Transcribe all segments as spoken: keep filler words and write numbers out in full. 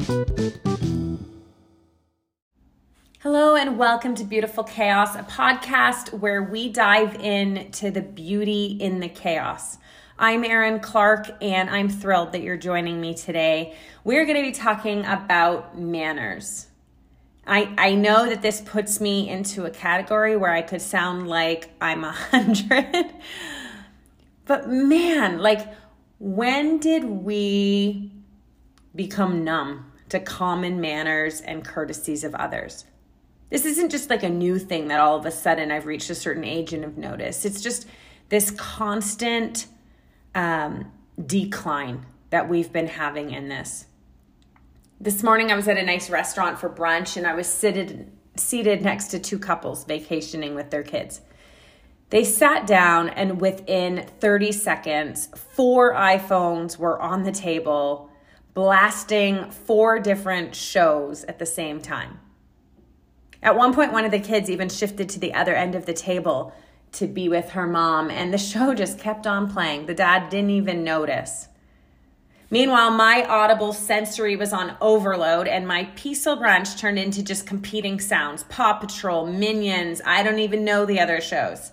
Hello and welcome to Beautiful Chaos, a podcast where we dive into the beauty in the chaos. I'm Erin Clark and I'm thrilled that you're joining me today. We're going to be talking about manners. I, I know that this puts me into a category where I could sound like I'm a hundred, but man, like when did we become numb to common manners and courtesies of others? This isn't just like a new thing that all of a sudden I've reached a certain age and have noticed. It's just this constant um, decline that we've been having in this. This morning I was at a nice restaurant for brunch and I was seated, seated next to two couples vacationing with their kids. They sat down and within thirty seconds, four iPhones were on the table blasting four different shows at the same time. At one point, one of the kids even shifted to the other end of the table to be with her mom, and the show just kept on playing. The dad didn't even notice. Meanwhile, my audible sensory was on overload, and my peaceful brunch turned into just competing sounds. Paw Patrol, Minions, I don't even know the other shows.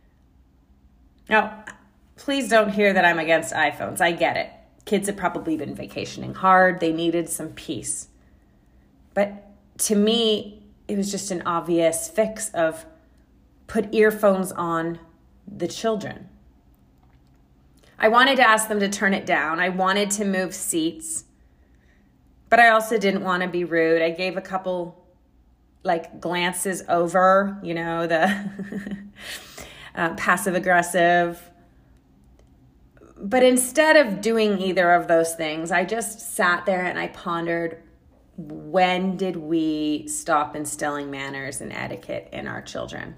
Now, please don't hear that I'm against iPhones. I get it. Kids have probably been vacationing hard. They needed some peace. But to me, it was just an obvious fix of put earphones on the children. I wanted to ask them to turn it down. I wanted to move seats, but I also didn't want to be rude. I gave a couple like glances over, you know, the uh, passive aggressive. But instead of doing either of those things, I just sat there and I pondered, when did we stop instilling manners and etiquette in our children?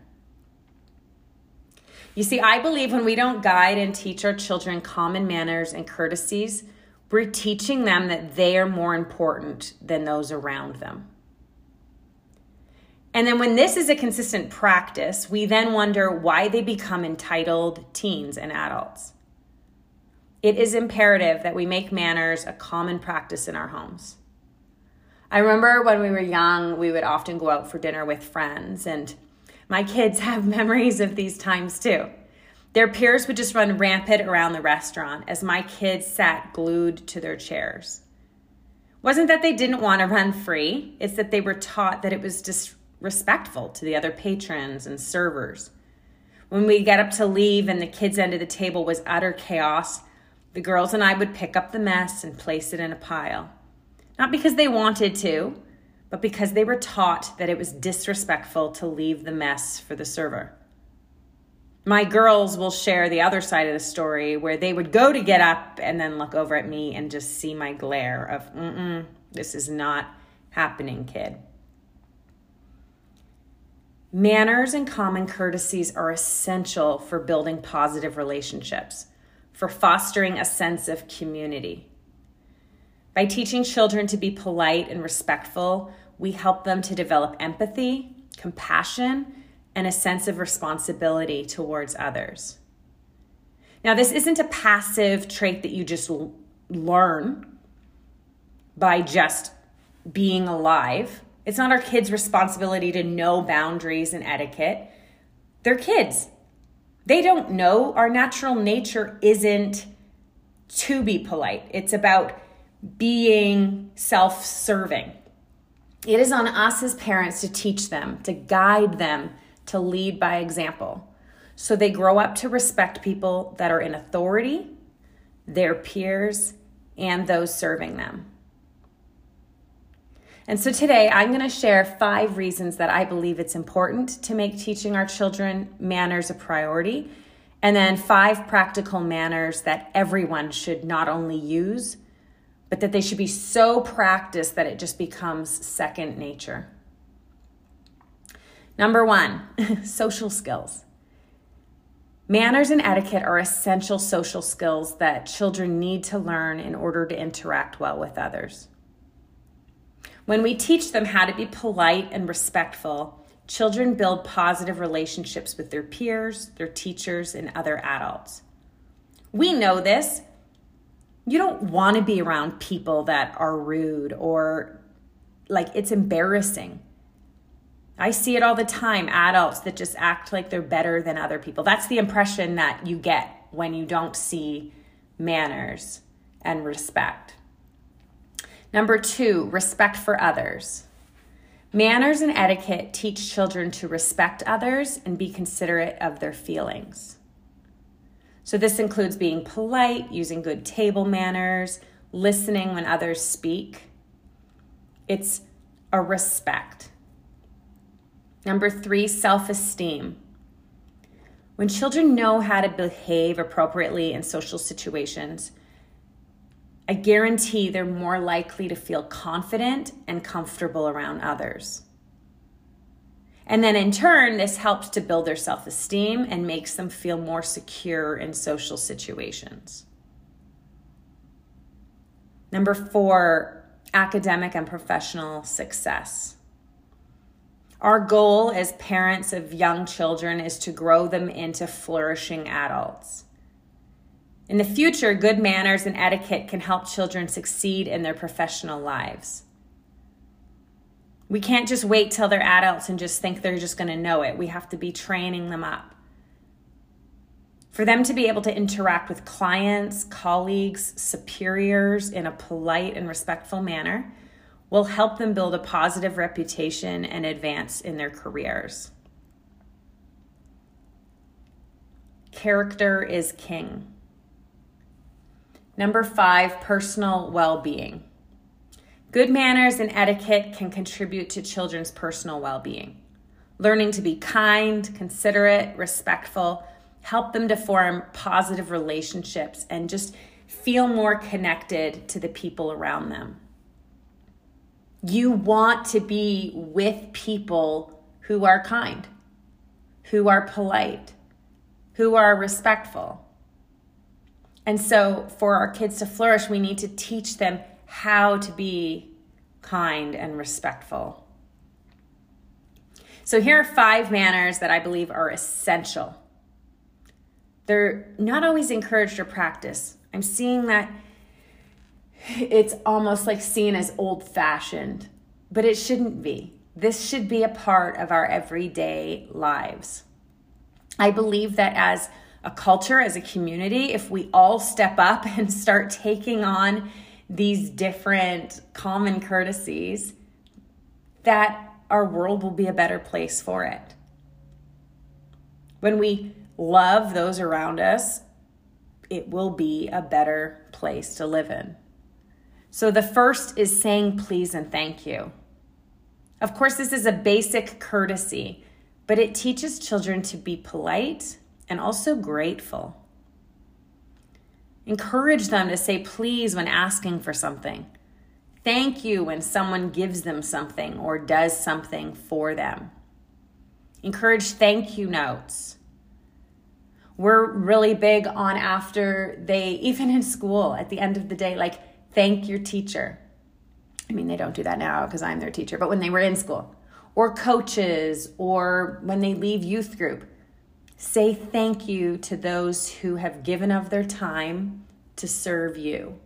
You see, I believe when we don't guide and teach our children common manners and courtesies, we're teaching them that they are more important than those around them. And then when this is a consistent practice, we then wonder why they become entitled teens and adults. It is imperative that we make manners a common practice in our homes. I remember when we were young, we would often go out for dinner with friends, and my kids have memories of these times too. Their peers would just run rampant around the restaurant as my kids sat glued to their chairs. It wasn't that they didn't want to run free, it's that they were taught that it was disrespectful to the other patrons and servers. When we get up to leave and the kids' end of the table was utter chaos, the girls and I would pick up the mess and place it in a pile. Not because they wanted to, but because they were taught that it was disrespectful to leave the mess for the server. My girls will share the other side of the story where they would go to get up and then look over at me and just see my glare of, mm-mm, this is not happening, kid. Manners and common courtesies are essential for building positive relationships, for fostering a sense of community. By teaching children to be polite and respectful, we help them to develop empathy, compassion, and a sense of responsibility towards others. Now, this isn't a passive trait that you just learn by just being alive. It's not our kids' responsibility to know boundaries and etiquette. They're kids. They don't know. Our natural nature isn't to be polite. It's about being self-serving. It is on us as parents to teach them, to guide them, to lead by example, so they grow up to respect people that are in authority, their peers, and those serving them. And so today I'm going to share five reasons that I believe it's important to make teaching our children manners a priority, and then five practical manners that everyone should not only use, but that they should be so practiced that it just becomes second nature. Number one, social skills. Manners and etiquette are essential social skills that children need to learn in order to interact well with others. When we teach them how to be polite and respectful, children build positive relationships with their peers, their teachers, and other adults. We know this You don't want to be around people that are rude or like it's embarrassing. I see it all the time, adults that just act like they're better than other people. That's the impression that you get when you don't see manners and respect. Number two, respect for others. Manners and etiquette teach children to respect others and be considerate of their feelings. So this includes being polite, using good table manners, listening when others speak. It's a respect. Number three, self-esteem. When children know how to behave appropriately in social situations, I guarantee they're more likely to feel confident and comfortable around others. And then in turn, this helps to build their self-esteem and makes them feel more secure in social situations. Number four, academic and professional success. Our goal as parents of young children is to grow them into flourishing adults. In the future, good manners and etiquette can help children succeed in their professional lives. We can't just wait till they're adults and just think they're just going to know it. We have to be training them up. For them to be able to interact with clients, colleagues, superiors in a polite and respectful manner will help them build a positive reputation and advance in their careers. Character is king. Number five, personal well-being. Good manners and etiquette can contribute to children's personal well-being. Learning to be kind, considerate, respectful, help them to form positive relationships and just feel more connected to the people around them. You want to be with people who are kind, who are polite, who are respectful. And so for our kids to flourish, we need to teach them how to be kind and respectful. So here are five manners that I believe are essential. They're not always encouraged or practiced. I'm seeing that it's almost like seen as old-fashioned, but it shouldn't be. This should be a part of our everyday lives. I believe that as a culture, as a community, if we all step up and start taking on these different common courtesies, that our world will be a better place for it. When we love those around us, it will be a better place to live in. So the first is saying please and thank you. Of course, this is a basic courtesy, but it teaches children to be polite and also grateful. Encourage them to say please when asking for something. Thank you when someone gives them something or does something for them. Encourage thank you notes. We're really big on after they, even in school, at the end of the day, like, thank your teacher. I mean, they don't do that now because I'm their teacher, but when they were in school, or coaches, or when they leave youth group, say thank you to those who have given of their time to serve you.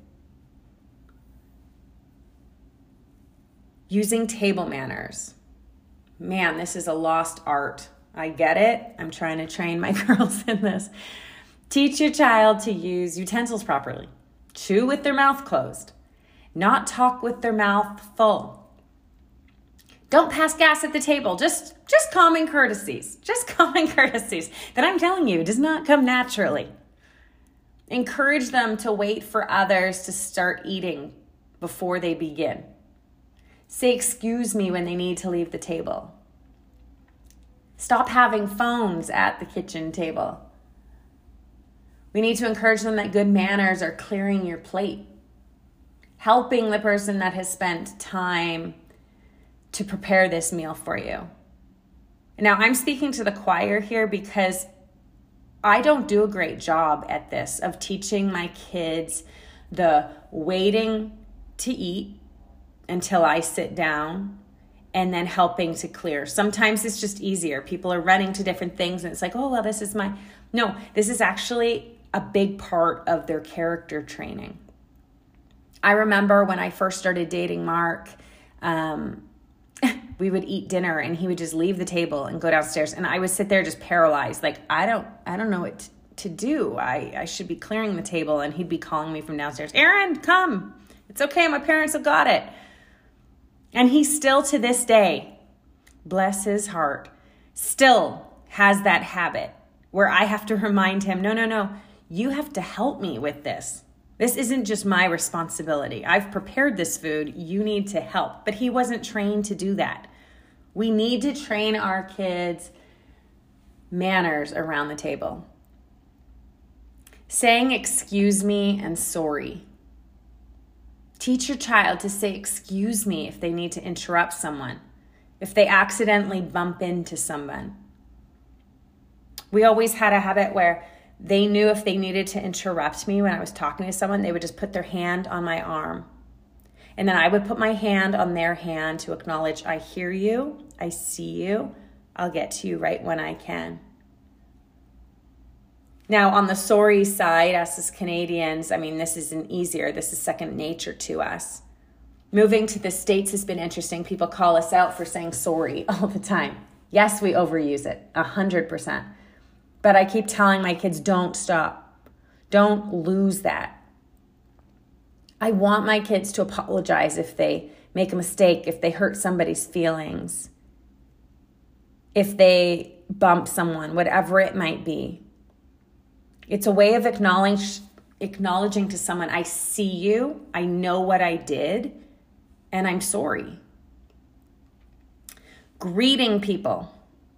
Using table manners. Man, this is a lost art. I get it. I'm trying to train my girls in this. Teach your child to use utensils properly. Chew with their mouth closed. Not talk with their mouth full. Don't pass gas at the table. Just, just common courtesies. Just common courtesies that I'm telling you does not come naturally. Encourage them to wait for others to start eating before they begin. Say excuse me when they need to leave the table. Stop having phones at the kitchen table. We need to encourage them that good manners are clearing your plate, helping the person that has spent time to prepare this meal for you. Now, I'm speaking to the choir here because I don't do a great job at this of teaching my kids the waiting to eat until I sit down and then helping to clear. Sometimes it's just easier. People are running to different things and it's like, oh, well, this is my... No, this is actually a big part of their character training. I remember when I first started dating Mark, um, we would eat dinner and he would just leave the table and go downstairs. And I would sit there just paralyzed. Like, I don't, I don't know what t- to do. I, I should be clearing the table. And he'd be calling me from downstairs, Erin, come. It's okay. My parents have got it. And he still to this day, bless his heart, still has that habit where I have to remind him, no, no, no, you have to help me with this. This isn't just my responsibility. I've prepared this food. You need to help. But he wasn't trained to do that. We need to train our kids manners around the table. Saying excuse me and sorry. Teach your child to say excuse me if they need to interrupt someone, if they accidentally bump into someone. We always had a habit where they knew if they needed to interrupt me when I was talking to someone, they would just put their hand on my arm. And then I would put my hand on their hand to acknowledge, I hear you, I see you, I'll get to you right when I can. Now, on the sorry side, us as Canadians, I mean, this isn't easier. This is second nature to us. Moving to the States has been interesting. People call us out for saying sorry all the time. Yes, we overuse it, one hundred percent. But I keep telling my kids, don't stop. Don't lose that. I want my kids to apologize if they make a mistake, if they hurt somebody's feelings, if they bump someone, whatever it might be. It's a way of acknowledge, acknowledging to someone, I see you, I know what I did, and I'm sorry. Greeting people.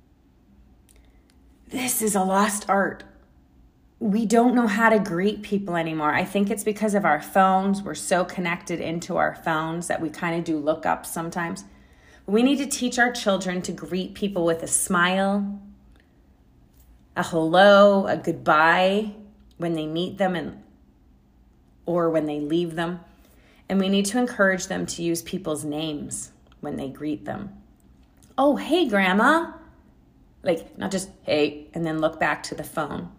This is a lost art. We don't know how to greet people anymore. I think it's because of our phones. We're so connected into our phones that we kind of do lookups sometimes. We need to teach our children to greet people with a smile, a hello, a goodbye when they meet them and or when they leave them. And we need to encourage them to use people's names when they greet them. Oh, hey, Grandma. Like, not just, hey, and then look back to the phone.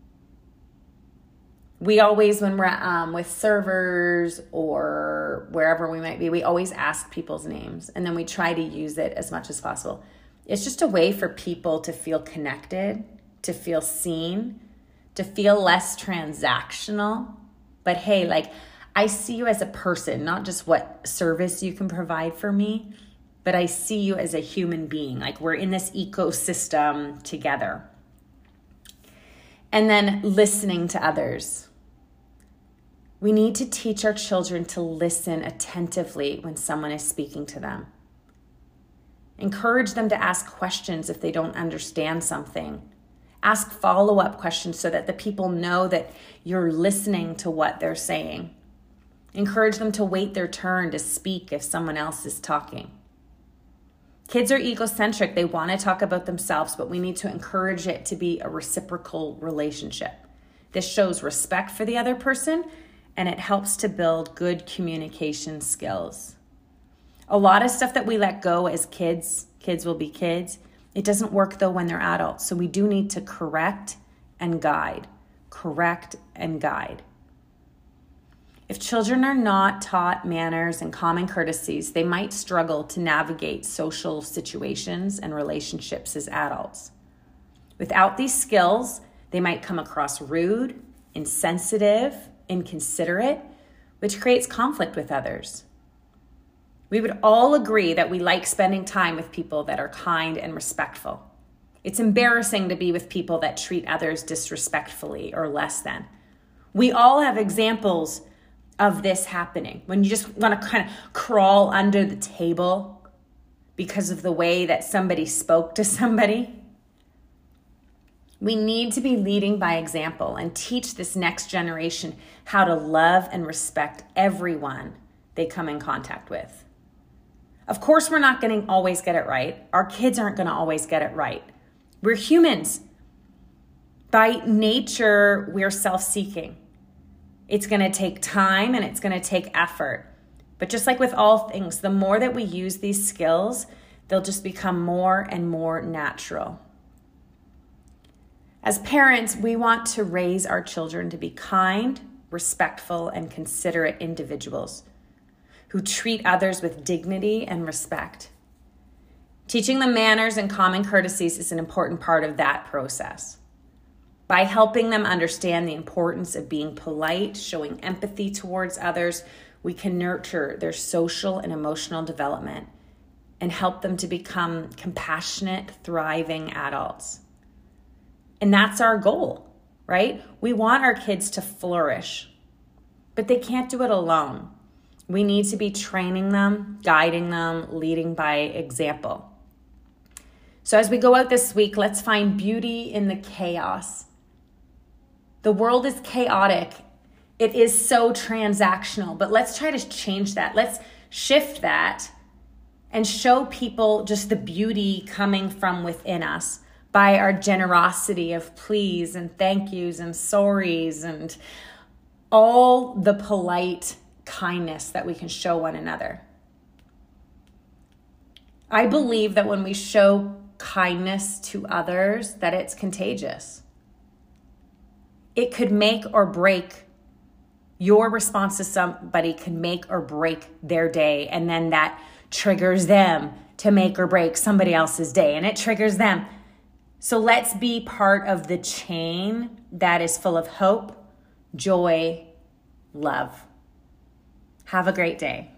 We always, when we're um, with servers or wherever we might be, we always ask people's names. And then we try to use it as much as possible. It's just a way for people to feel connected, to feel seen, to feel less transactional. But hey, like, I see you as a person, not just what service you can provide for me, but I see you as a human being. Like, we're in this ecosystem together. And then listening to others. We need to teach our children to listen attentively when someone is speaking to them. Encourage them to ask questions if they don't understand something. Ask follow-up questions so that the people know that you're listening to what they're saying. Encourage them to wait their turn to speak if someone else is talking. Kids are egocentric. They want to talk about themselves, but we need to encourage it to be a reciprocal relationship. This shows respect for the other person, and it helps to build good communication skills. A lot of stuff that we let go as kids, kids will be kids, it doesn't work though when they're adults. So we do need to correct and guide, correct and guide. If children are not taught manners and common courtesies, they might struggle to navigate social situations and relationships as adults. Without these skills, they might come across rude, insensitive, inconsiderate, which creates conflict with others. We would all agree that we like spending time with people that are kind and respectful. It's embarrassing to be with people that treat others disrespectfully or less than. We all have examples of this happening, when you just want to kind of crawl under the table because of the way that somebody spoke to somebody. We need to be leading by example and teach this next generation how to love and respect everyone they come in contact with. Of course, we're not going to always get it right. Our kids aren't going to always get it right. We're humans. By nature, we're self-seeking. It's going to take time and it's going to take effort. But just like with all things, the more that we use these skills, they'll just become more and more natural. As parents, we want to raise our children to be kind, respectful, and considerate individuals who treat others with dignity and respect. Teaching them manners and common courtesies is an important part of that process. By helping them understand the importance of being polite, showing empathy towards others, we can nurture their social and emotional development and help them to become compassionate, thriving adults. And that's our goal, right? We want our kids to flourish, but they can't do it alone. We need to be training them, guiding them, leading by example. So as we go out this week, let's find beauty in the chaos. The world is chaotic. It is so transactional, but let's try to change that. Let's shift that and show people just the beauty coming from within us by our generosity of please and thank yous and sorries and all the polite kindness that we can show one another. I believe that when we show kindness to others, that it's contagious. It could make or break your response to somebody, could make or break their day, and then that triggers them to make or break somebody else's day, and it triggers them. So let's be part of the chain that is full of hope, joy, love. Have a great day.